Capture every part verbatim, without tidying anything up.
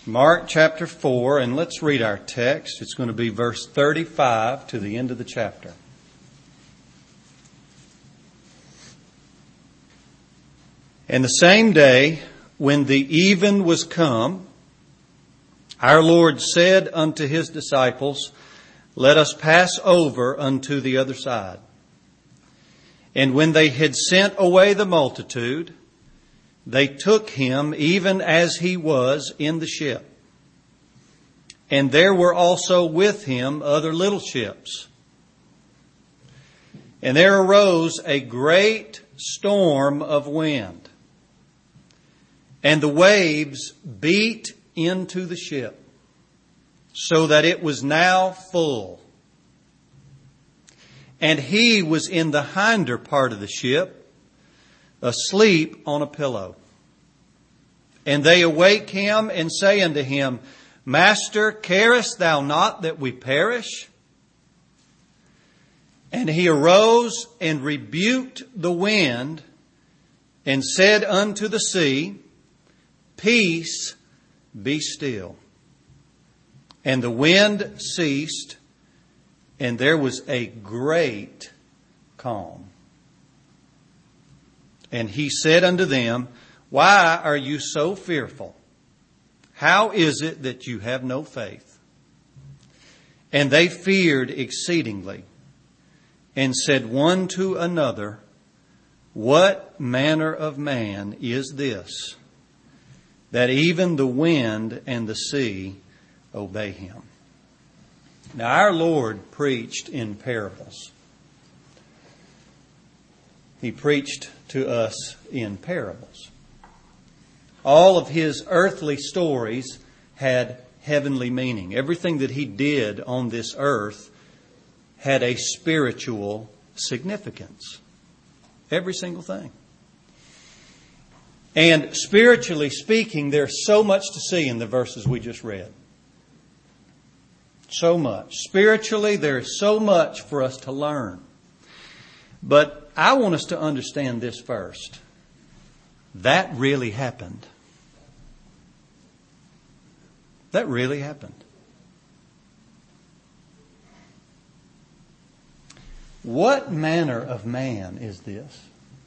Mark chapter four, and let's read our text. It's going to be verse thirty-five to the end of the chapter. And the same day, when the even was come, our Lord said unto his disciples, Let us pass over unto the other side. And when they had sent away the multitude, they took him even as he was in the ship. And there were also with him other little ships. And there arose a great storm of wind, and the waves beat into the ship, so that it was now full. And he was in the hinder part of the ship, asleep on a pillow. And they awake him and say unto him, Master, carest thou not that we perish? And he arose and rebuked the wind and said unto the sea, Peace, be still. And the wind ceased, and there was a great calm. And he said unto them, Why are you so fearful? How is it that you have no faith? And they feared exceedingly, and said one to another, What manner of man is this, that even the wind and the sea obey him? Now our Lord preached in parables. He preached to us in parables. All of his earthly stories had heavenly meaning. Everything that he did on this earth had a spiritual significance. Every single thing. And spiritually speaking, there's so much to see in the verses we just read. So much. Spiritually, there's so much for us to learn. But I want us to understand this first. That really happened. That really happened. What manner of man is this?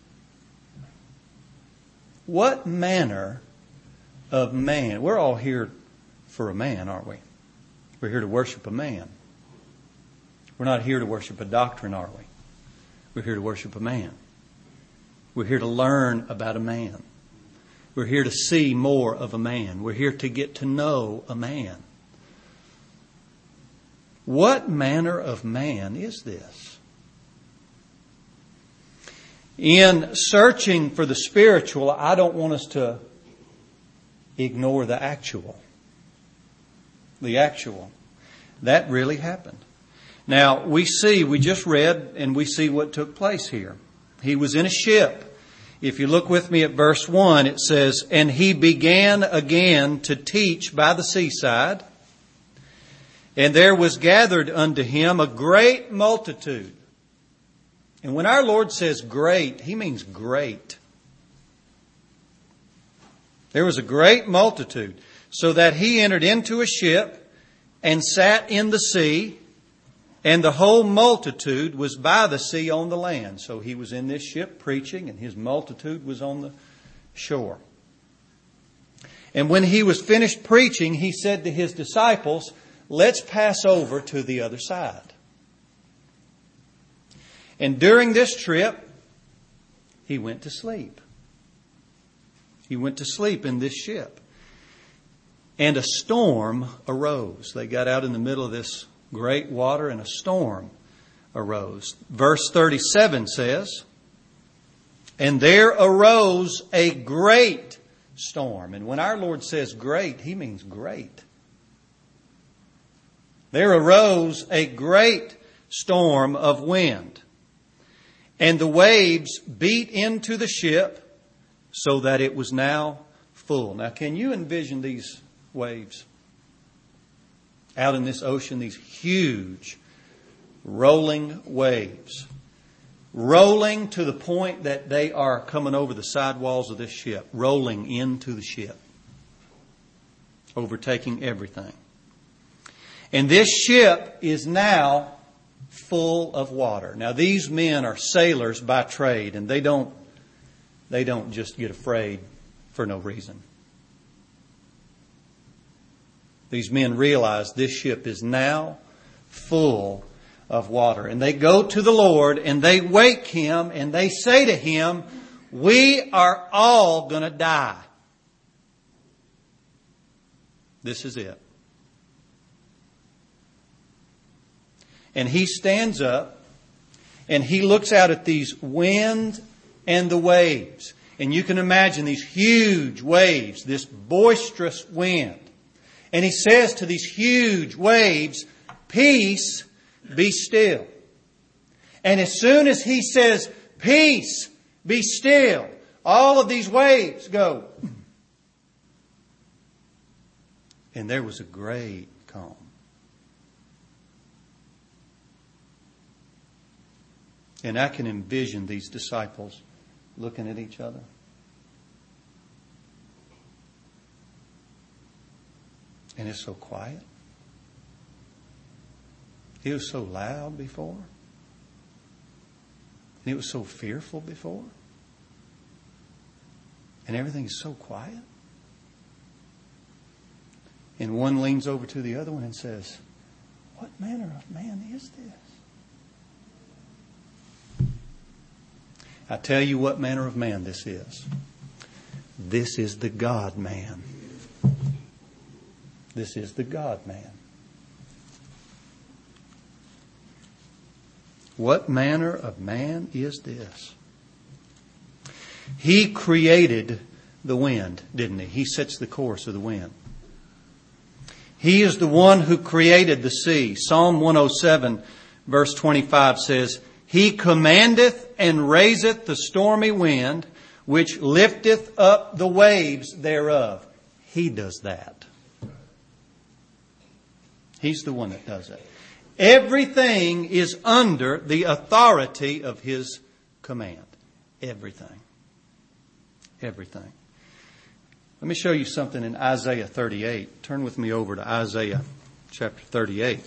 What manner of man? We're all here for a man, aren't we? We're here to worship a man. We're not here to worship a doctrine, are we? We're here to worship a man. We're here to learn about a man. We're here to see more of a man. We're here to get to know a man. What manner of man is this? In searching for the spiritual, I don't want us to ignore the actual. The actual. That really happened. Now, we see, we just read, and we see what took place here. He was in a ship. If you look with me at verse one, it says, And he began again to teach by the seaside, and there was gathered unto him a great multitude. And when our Lord says great, He means great. There was a great multitude, so that He entered into a ship and sat in the sea, and the whole multitude was by the sea on the land. So He was in this ship preaching, and His multitude was on the shore. And when He was finished preaching, He said to His disciples, Let's pass over to the other side. And during this trip, He went to sleep. He went to sleep in this ship. And a storm arose. They got out in the middle of this great water, and a storm arose. Verse thirty-seven says, And there arose a great storm. And when our Lord says great, He means great. There arose a great storm of wind, and the waves beat into the ship, so that it was now full. Now, can you envision these waves out in this ocean? These huge rolling waves, rolling to the point that they are coming over the sidewalls of this ship, rolling into the ship. overtaking everything. And this ship is now full of water. Now these men are sailors by trade, and they don't, they don't just get afraid for no reason. These men realize this ship is now full of water. And they go to the Lord and they wake Him and they say to Him, we are all going to die. This is it. And He stands up and He looks out at these wind and the waves. And you can imagine these huge waves, this boisterous wind. And He says to these huge waves, peace, be still. And as soon as He says, peace, be still, all of these waves go. And there was a great calm. And I can envision these disciples looking at each other. And it's so quiet. It was so loud before. And it was so fearful before. And everything is so quiet. And one leans over to the other one and says, what manner of man is this? I tell you what manner of man this is. This is the God-man. This is the God-man. What manner of man is this? He created the wind, didn't He? He sets the course of the wind. He is the one who created the sea. Psalm one oh seven verse twenty-five says, He commandeth and raiseth the stormy wind, which lifteth up the waves thereof. He does that. He's the one that does it. Everything is under the authority of His command. Everything. Everything. Let me show you something in Isaiah thirty-eight. Turn with me over to Isaiah chapter thirty-eight.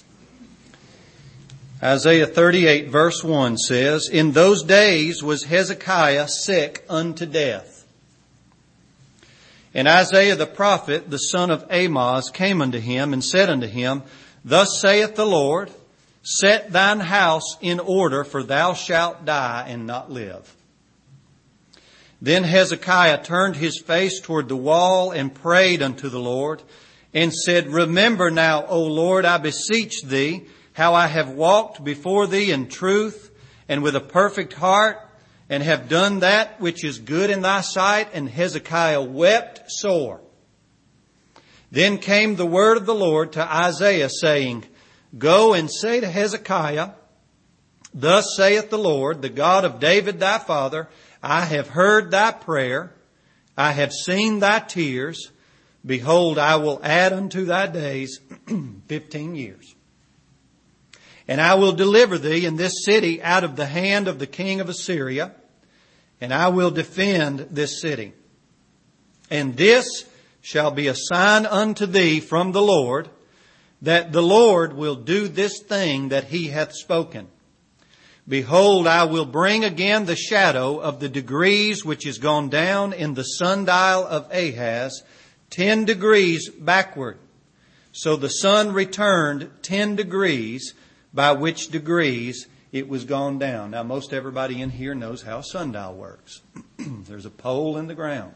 Isaiah thirty-eight verse one says, In those days was Hezekiah sick unto death. And Isaiah the prophet, the son of Amoz, came unto him and said unto him, Thus saith the Lord, Set thine house in order, for thou shalt die and not live. Then Hezekiah turned his face toward the wall and prayed unto the Lord and said, Remember now, O Lord, I beseech thee, how I have walked before thee in truth and with a perfect heart, and have done that which is good in thy sight. And Hezekiah wept sore. Then came the word of the Lord to Isaiah, saying, Go and say to Hezekiah, Thus saith the Lord, the God of David thy father, I have heard thy prayer, I have seen thy tears. Behold, I will add unto thy days fifteen years. And I will deliver thee in this city out of the hand of the king of Assyria, and I will defend this city. And this shall be a sign unto thee from the Lord, that the Lord will do this thing that He hath spoken. Behold, I will bring again the shadow of the degrees which is gone down in the sundial of Ahaz, ten degrees backward. So the sun returned ten degrees, by which degrees it was gone down. Now, most everybody in here knows how a sundial works. There's a pole in the ground.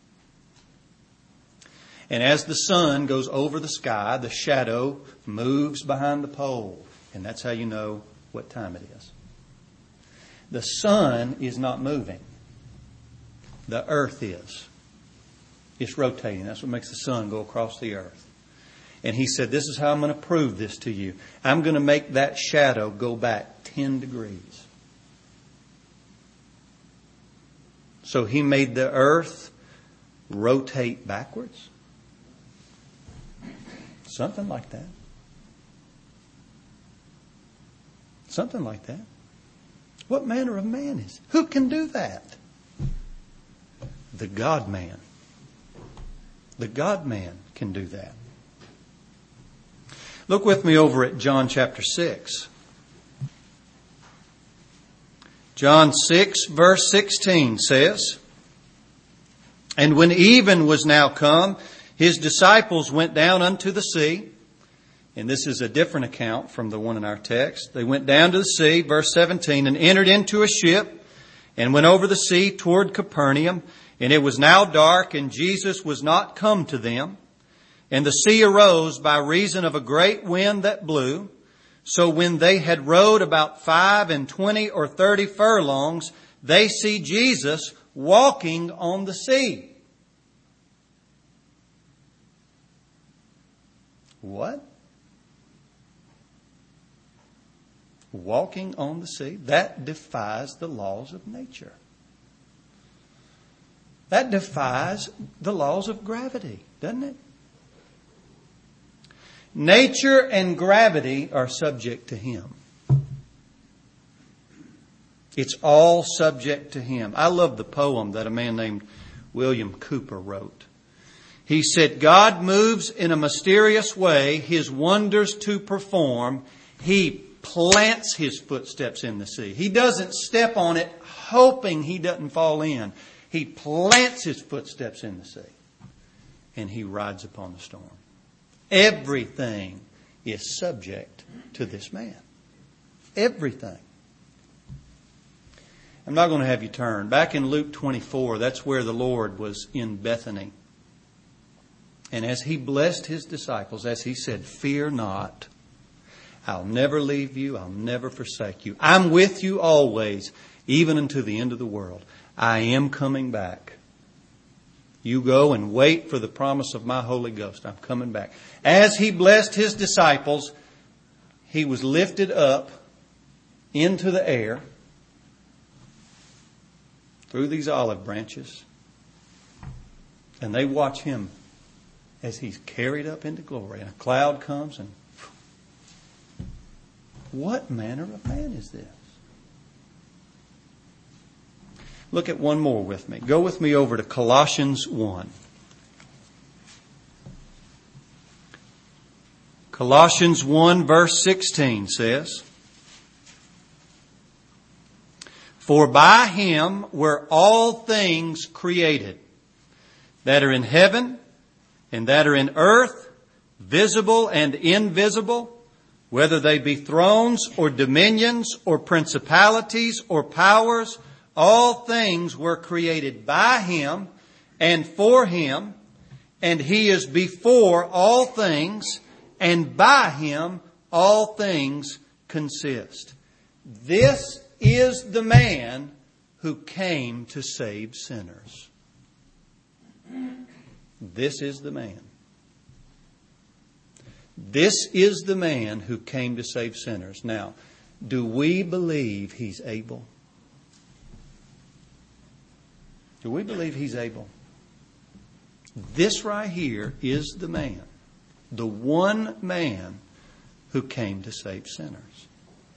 And as the sun goes over the sky, the shadow moves behind the pole. And that's how you know what time it is. The sun is not moving. The earth is. It's rotating. That's what makes the sun go across the earth. And He said, this is how I'm going to prove this to you. I'm going to make that shadow go back ten degrees. So He made the earth rotate backwards. Something like that. Something like that. What manner of man is? Who can do that? The God-man. The God-man can do that. Look with me over at John chapter six. John six verse sixteen says, "And when even was now come, his disciples went down unto the sea." And this is a different account from the one in our text. They went down to the sea, verse seventeen, "and entered into a ship, and went over the sea toward Capernaum. And it was now dark, and Jesus was not come to them. And the sea arose by reason of a great wind that blew. So when they had rowed about five and twenty or thirty furlongs, they see Jesus walking on the sea." What? Walking on the sea? That defies the laws of nature. That defies the laws of gravity, doesn't it? Nature and gravity are subject to Him. It's all subject to Him. I love the poem that a man named William Cooper wrote. He said, "God moves in a mysterious way His wonders to perform. He plants His footsteps in the sea." He doesn't step on it hoping He doesn't fall in. He plants His footsteps in the sea. And He rides upon the storm. Everything is subject to this man. Everything. I'm not going to have you turn. Back in Luke twenty-four, that's where the Lord was in Bethany. And as He blessed His disciples, as He said, "Fear not. I'll never leave you. I'll never forsake you. I'm with you always, even unto the end of the world. I am coming back. You go and wait for the promise of my Holy Ghost. I'm coming back." As He blessed His disciples, He was lifted up into the air through these olive branches. And they watch Him as He's carried up into glory. And a cloud comes and... What manner of man is this? Look at one more with me. Go with me over to Colossians one. Colossians one verse sixteen says, "For by Him were all things created, that are in heaven and that are in earth, visible and invisible, whether they be thrones or dominions or principalities or powers. All things were created by Him and for Him, and He is before all things, and by Him all things consist." This is the man who came to save sinners. This is the man. This is the man who came to save sinners. Now, do we believe He's able? Do we believe He's able? This right here is the man. The one man who came to save sinners.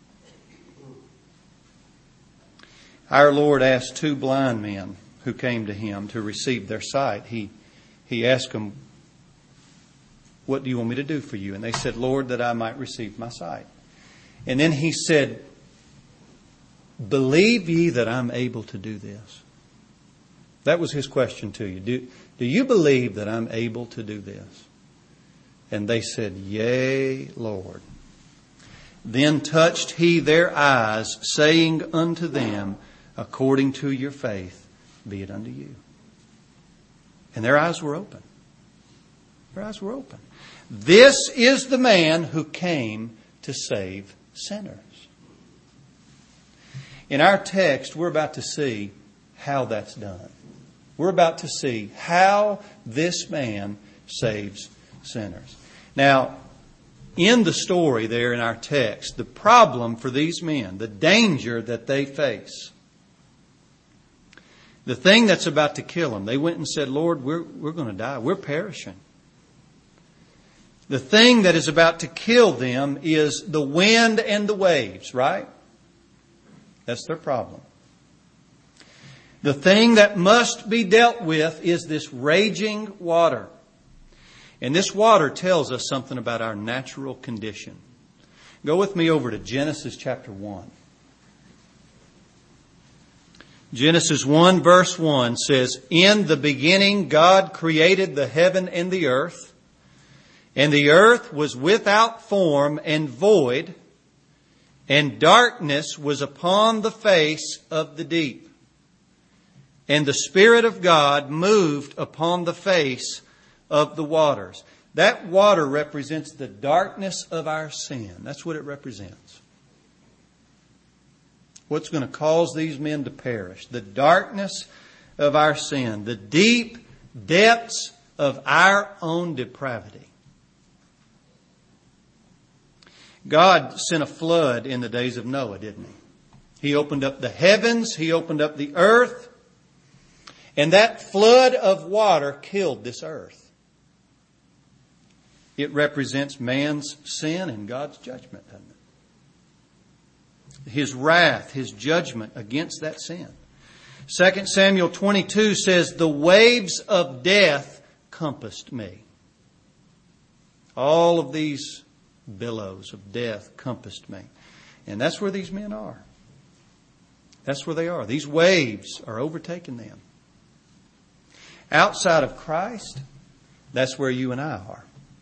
Our Lord asked two blind men who came to Him to receive their sight. He, he asked them, "What do you want me to do for you?" And they said, "Lord, that I might receive my sight." And then He said, "Believe ye that I'm able to do this?" That was His question to you. Do, do you believe that I'm able to do this? And they said, "Yea, Lord." Then touched He their eyes, saying unto them, "According to your faith, be it unto you." And their eyes were open. Their eyes were open. This is the man who came to save sinners. In our text, we're about to see how that's done. We're about to see how this man saves sinners. Now, in the story there in our text, the problem for these men, the danger that they face, the thing that's about to kill them, they went and said, "Lord, we're, we're going to die. We're perishing." The thing that is about to kill them is the wind and the waves, right? That's their problem. The thing that must be dealt with is this raging water. And this water tells us something about our natural condition. Go with me over to Genesis chapter one. Genesis one verse one says, "In the beginning God created the heaven and the earth, and the earth was without form and void, and darkness was upon the face of the deep. And the Spirit of God moved upon the face of the waters." That water represents the darkness of our sin. That's what it represents. What's going to cause these men to perish? The darkness of our sin. The deep depths of our own depravity. God sent a flood in the days of Noah, didn't He? He opened up the heavens. He opened up the earth. And that flood of water killed this earth. It represents man's sin and God's judgment, doesn't it? His wrath, His judgment against that sin. Second Samuel twenty-two says, "The waves of death compassed me." All of these billows of death compassed me. And that's where these men are. That's where they are. These waves are overtaking them. Outside of Christ, that's where you and I are.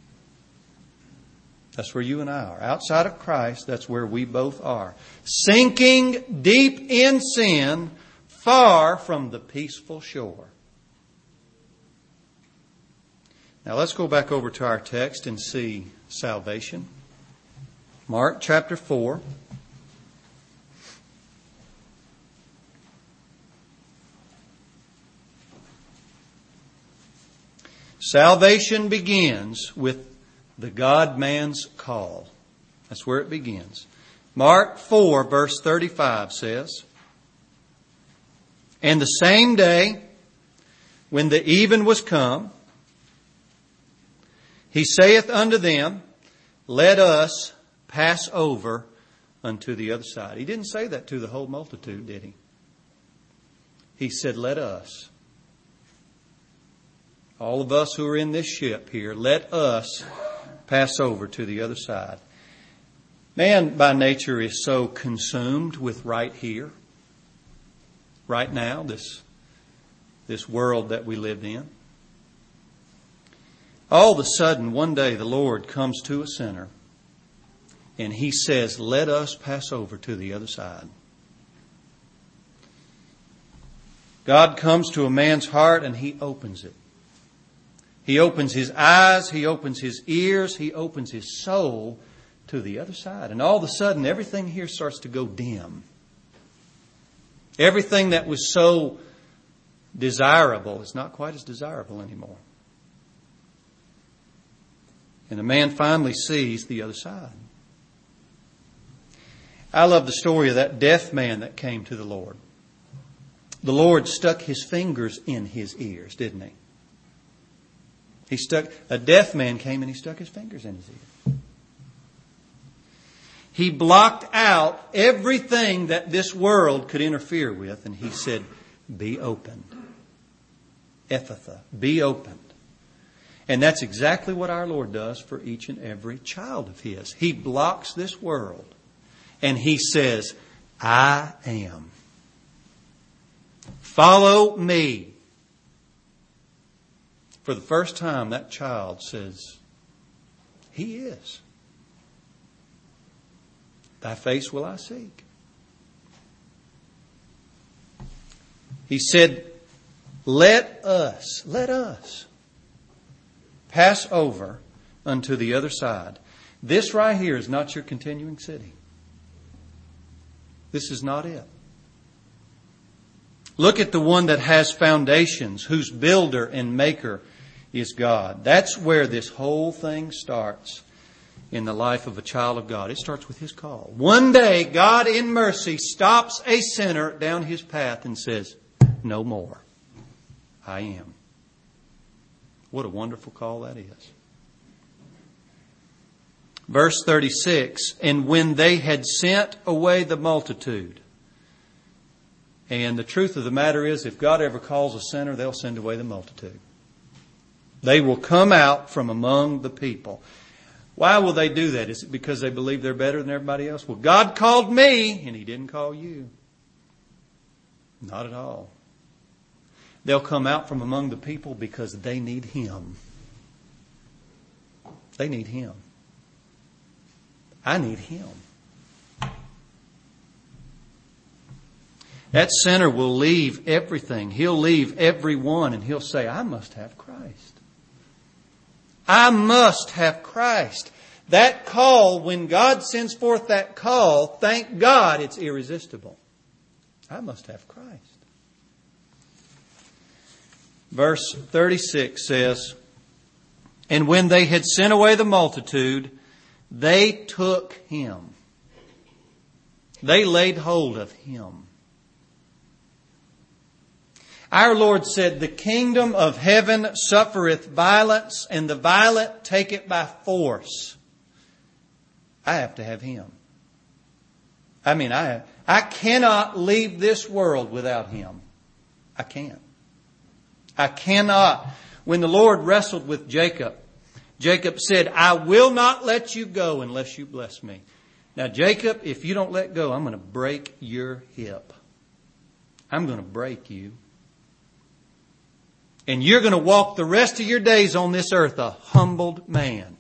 That's where you and I are. Outside of Christ, that's where we both are. Sinking deep in sin, far from the peaceful shore. Now let's go back over to our text and see salvation. Mark chapter four. Salvation begins with the God-man's call. That's where it begins. Mark four verse thirty-five says, "And the same day, when the even was come, He saith unto them, Let us pass over unto the other side." He didn't say that to the whole multitude, did He? He said, let us. All of us who are in this ship here, let us pass over to the other side. Man by nature is so consumed with right here, right now, this, this world that we live in. All of a sudden, one day the Lord comes to a sinner and He says, let us pass over to the other side. God comes to a man's heart and He opens it. He opens his eyes, He opens his ears, He opens his soul to the other side. And all of a sudden, everything here starts to go dim. Everything that was so desirable is not quite as desirable anymore. And the man finally sees the other side. I love the story of that deaf man that came to the Lord. The Lord stuck His fingers in his ears, didn't He? He stuck, a deaf man came and He stuck His fingers in his ear. He blocked out everything that this world could interfere with, and He said, be opened. Ephphatha, be opened. And that's exactly what our Lord does for each and every child of His. He blocks this world and He says, I am. Follow me. For the first time, that child says, He is. Thy face will I seek. He said, let us, let us pass over unto the other side. This right here is not your continuing city. This is not it. Look at the one that has foundations, whose builder and maker is God. That's where this whole thing starts in the life of a child of God. It starts with His call. One day, God in mercy stops a sinner down his path and says, no more. I am. What a wonderful call that is. Verse thirty-six, and when they had sent away the multitude. And the truth of the matter is, if God ever calls a sinner, they'll send away the multitude. They will come out from among the people. Why will they do that? Is it because they believe they're better than everybody else? Well, God called me and He didn't call you. Not at all. They'll come out from among the people because they need Him. They need Him. I need Him. That sinner will leave everything. He'll leave everyone and he'll say, I must have Christ. I must have Christ. That call, when God sends forth that call, thank God it's irresistible. I must have Christ. Verse thirty-six says, and when they had sent away the multitude, they took Him. They laid hold of Him. Our Lord said, the kingdom of heaven suffereth violence, and the violent take it by force. I have to have Him. I mean, I, I cannot leave this world without Him. I can't. I cannot. When the Lord wrestled with Jacob, Jacob said, I will not let you go unless you bless me. Now, Jacob, if you don't let go, I'm going to break your hip. I'm going to break you. And you're going to walk the rest of your days on this earth a humbled man.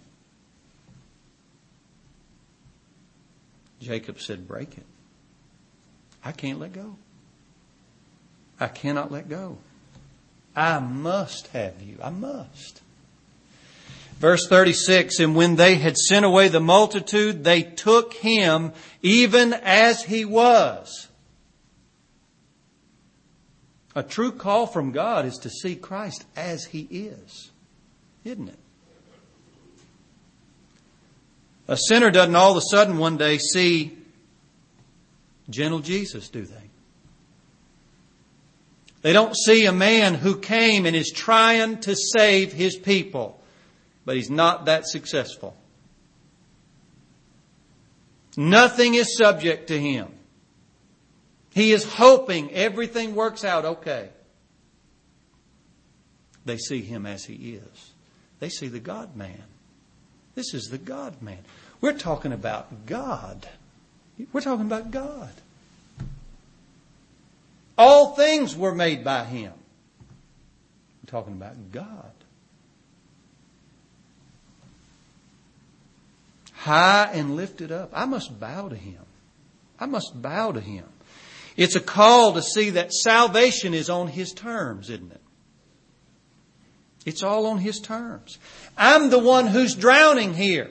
Jacob said, break it. I can't let go. I cannot let go. I must have you. I must. Verse thirty-six, and when they had sent away the multitude, they took Him even as He was. A true call from God is to see Christ as He is, isn't it? A sinner doesn't all of a sudden one day see gentle Jesus, do they? They don't see a man who came and is trying to save his people, but he's not that successful. Nothing is subject to him. He is hoping everything works out okay. They see Him as He is. They see the God-man. This is the God-man. We're talking about God. We're talking about God. All things were made by Him. We're talking about God. High and lifted up. I must bow to Him. I must bow to Him. It's a call to see that salvation is on His terms, isn't it? It's all on His terms. I'm the one who's drowning here.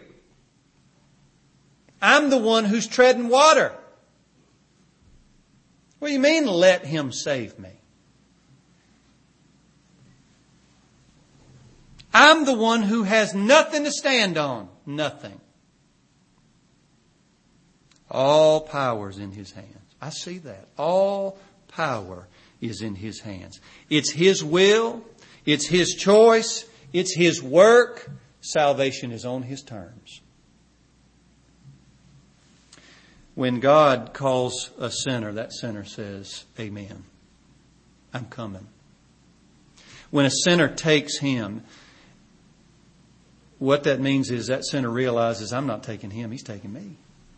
I'm the one who's treading water. What do you mean, let Him save me? I'm the one who has nothing to stand on. Nothing. All power's in His hands. I see that. All power is in His hands. It's His will. It's His choice. It's His work. Salvation is on His terms. When God calls a sinner, that sinner says, Amen. I'm coming. When a sinner takes Him, what that means is that sinner realizes, I'm not taking Him, He's taking me.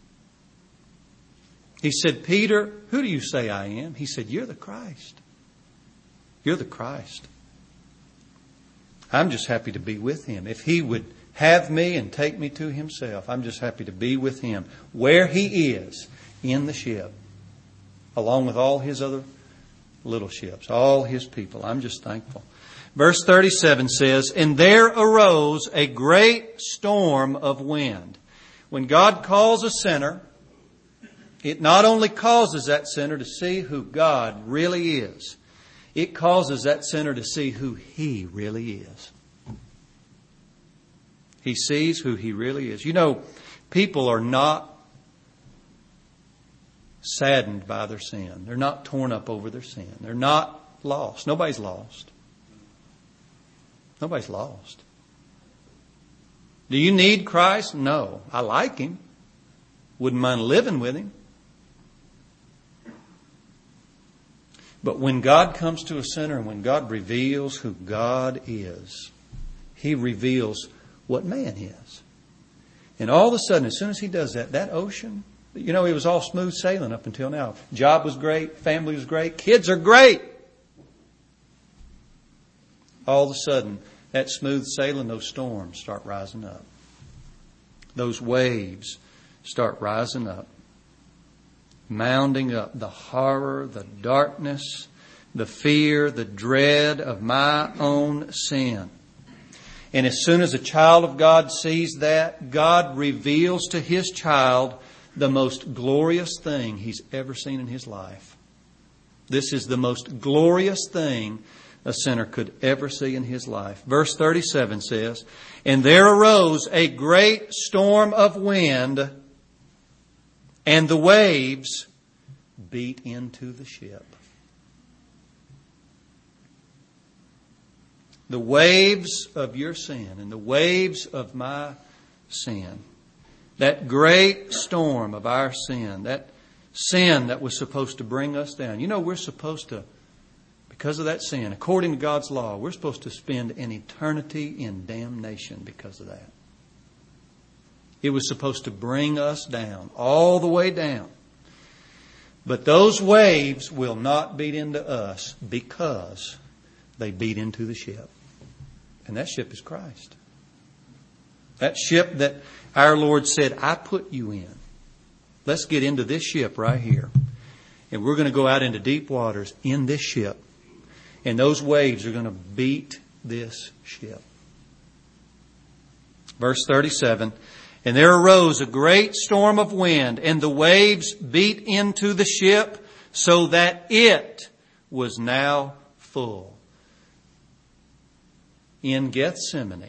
He said, Peter, who do you say I am? He said, you're the Christ. You're the Christ. I'm just happy to be with Him. If He would have me and take me to Himself, I'm just happy to be with Him where He is in the ship, along with all His other little ships, all His people. I'm just thankful. Verse thirty-seven says, and there arose a great storm of wind. When God calls a sinner, it not only causes that sinner to see who God really is, it causes that sinner to see who He really is. He sees who He really is. You know, people are not saddened by their sin. They're not torn up over their sin. They're not lost. Nobody's lost. Nobody's lost. Do you need Christ? No. I like Him. Wouldn't mind living with Him. But when God comes to a sinner and when God reveals who God is, He reveals what man is. And all of a sudden, as soon as He does that, that ocean, you know, it was all smooth sailing up until now. Job was great. Family was great. Kids are great. All of a sudden, that smooth sailing, those storms start rising up. Those waves start rising up, mounding up. The horror, the darkness, the fear, the dread of my own sin. And as soon as a child of God sees that, God reveals to His child the most glorious thing he's ever seen in his life. This is the most glorious thing a sinner could ever see in his life. Verse thirty-seven says, "And there arose a great storm of wind, and the waves beat into the ship." The waves of your sin and the waves of my sin. That great storm of our sin. That sin that was supposed to bring us down. You know, we're supposed to, because of that sin, according to God's law, we're supposed to spend an eternity in damnation because of that. It was supposed to bring us down, all the way down. But those waves will not beat into us because they beat into the ship. And that ship is Christ. That ship that our Lord said, "I put you in. Let's get into this ship right here. And we're going to go out into deep waters in this ship. And those waves are going to beat this ship." Verse thirty-seven, "And there arose a great storm of wind, and the waves beat into the ship, so that it was now full." In Gethsemane,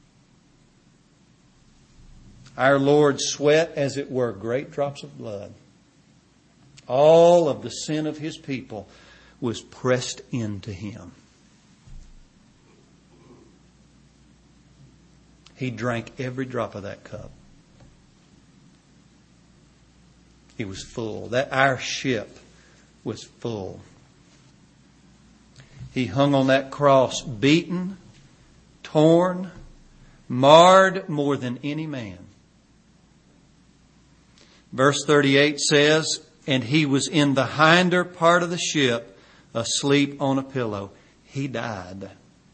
our Lord sweat, as it were, great drops of blood. All of the sin of His people was pressed into Him. He drank every drop of that cup. It was full. That our ship was full. He hung on that cross, beaten, torn, marred more than any man. Verse thirty-eight says, "And He was in the hinder part of the ship, asleep on a pillow." He died.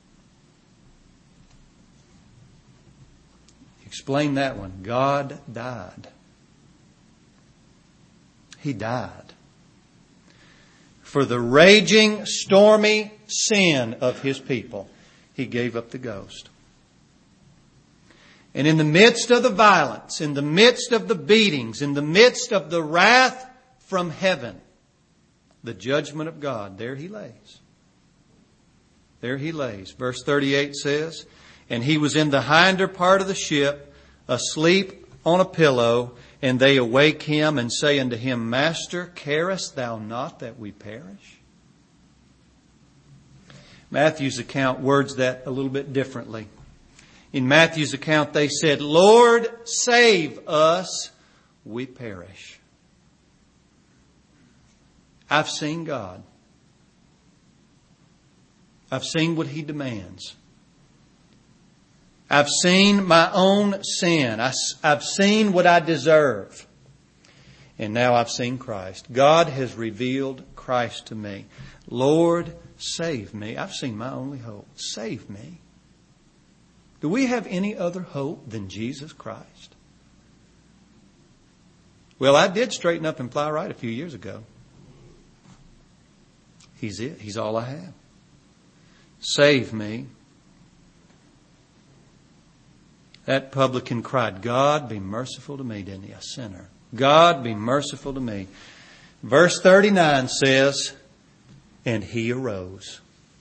Explain that one. God died. He died. For the raging, stormy sin of His people, He gave up the ghost. And in the midst of the violence, in the midst of the beatings, in the midst of the wrath from heaven, the judgment of God, there He lays. There He lays. Verse thirty-eight says, "And He was in the hinder part of the ship, asleep on a pillow, and they awake Him and say unto Him, Master, carest Thou not that we perish?" Matthew's account words that a little bit differently. In Matthew's account, they said, "Lord, save us, we perish." I've seen God. I've seen what He demands. I've seen my own sin. I've seen what I deserve. And now I've seen Christ. God has revealed Christ to me. Lord, save me. I've seen my only hope. Save me. Do we have any other hope than Jesus Christ? Well, I did straighten up and fly right a few years ago. He's it. He's all I have. Save me. That publican cried, "God, be merciful to me," didn't he? A sinner. God, be merciful to me. Verse thirty-nine says, "And He arose."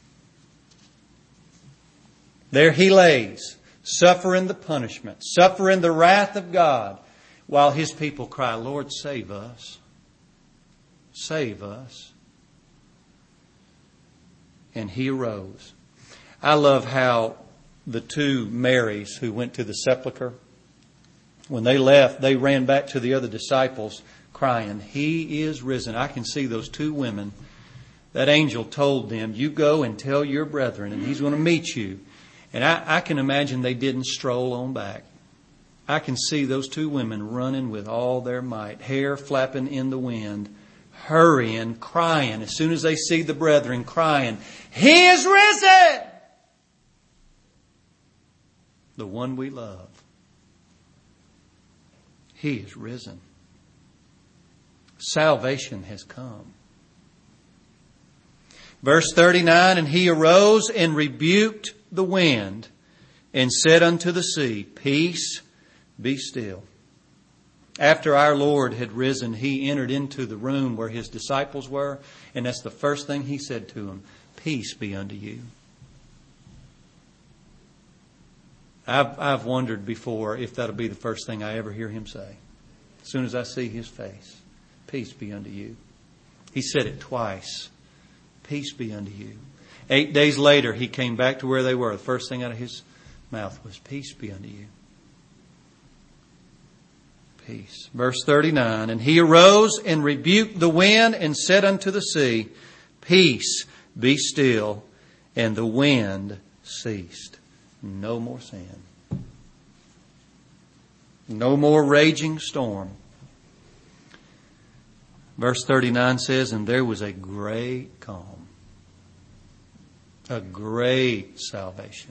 There He lays, suffering the punishment, suffering the wrath of God, while His people cry, "Lord, save us. Save us." And He arose. I love how the two Marys who went to the sepulcher, when they left, they ran back to the other disciples crying, "He is risen." I can see those two women. That angel told them, "You go and tell your brethren, and He's going to meet you." And I, I can imagine they didn't stroll on back. I can see those two women running with all their might, hair flapping in the wind, hurrying, crying. As soon as they see the brethren, crying, "He is risen! The one we love. He is risen. Salvation has come." Verse thirty-nine, "And he arose and rebuked the wind and said unto the sea, Peace, be still." After our Lord had risen, He entered into the room where His disciples were, and that's the first thing He said to them, "Peace be unto you." I've, I've wondered before if that'll be the first thing I ever hear Him say. As soon as I see His face, "Peace be unto you." He said it twice. "Peace be unto you." Eight days later, He came back to where they were. The first thing out of His mouth was, "Peace be unto you." Peace. Verse thirty-nine, "And he arose and rebuked the wind and said unto the sea, Peace, be still. And the wind ceased." No more sin. No more raging storm. Verse thirty-nine says, "And there was a great calm." A great salvation.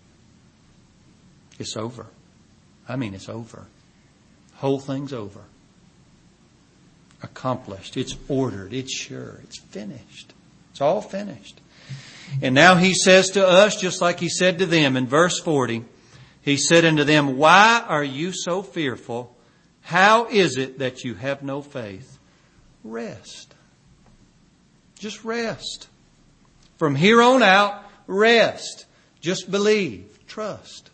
It's over. I mean, it's over. Whole thing's over. Accomplished. It's ordered. It's sure. It's finished. It's all finished. And now He says to us, just like He said to them in verse forty, He said unto them, "Why are you so fearful? How is it that you have no faith?" Rest. Just rest. From here on out, rest. Just believe. Trust.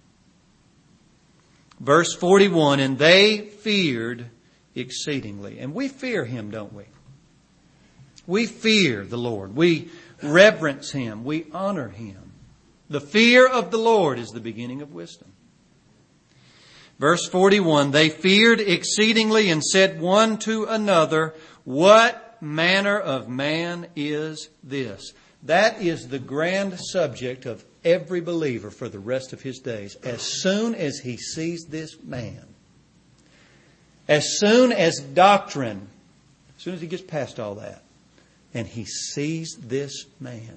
Verse forty-one, "And they feared exceedingly." And we fear Him, don't we? We fear the Lord. We reverence Him. We honor Him. The fear of the Lord is the beginning of wisdom. Verse forty-one, "They feared exceedingly and said one to another, What manner of man is this?" That is the grand subject of every believer for the rest of his days. As soon as he sees this man, as soon as doctrine, as soon as he gets past all that, and he sees this man,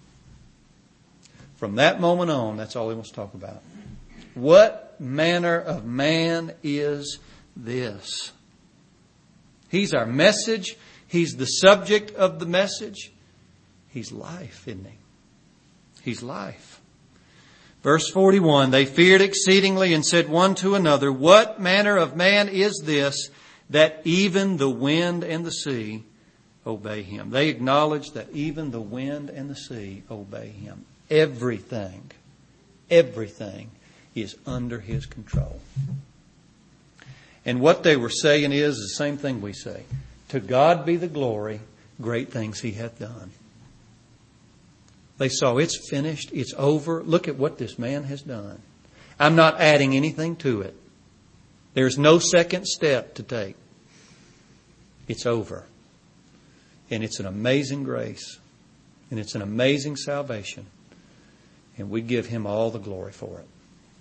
from that moment on, that's all he wants to talk about. What manner of man is this? He's our message. He's the subject of the message. He's life, isn't He? He's life. Verse forty-one, "They feared exceedingly and said one to another, What manner of man is this, that even the wind and the sea obey Him?" They acknowledge that even the wind and the sea obey Him. Everything, everything is under His control. And what they were saying is the same thing we say. To God be the glory, great things He hath done. They saw it's finished, it's over. Look at what this man has done. I'm not adding anything to it. There's no second step to take. It's over. And it's an amazing grace. And it's an amazing salvation. And we give Him all the glory for it.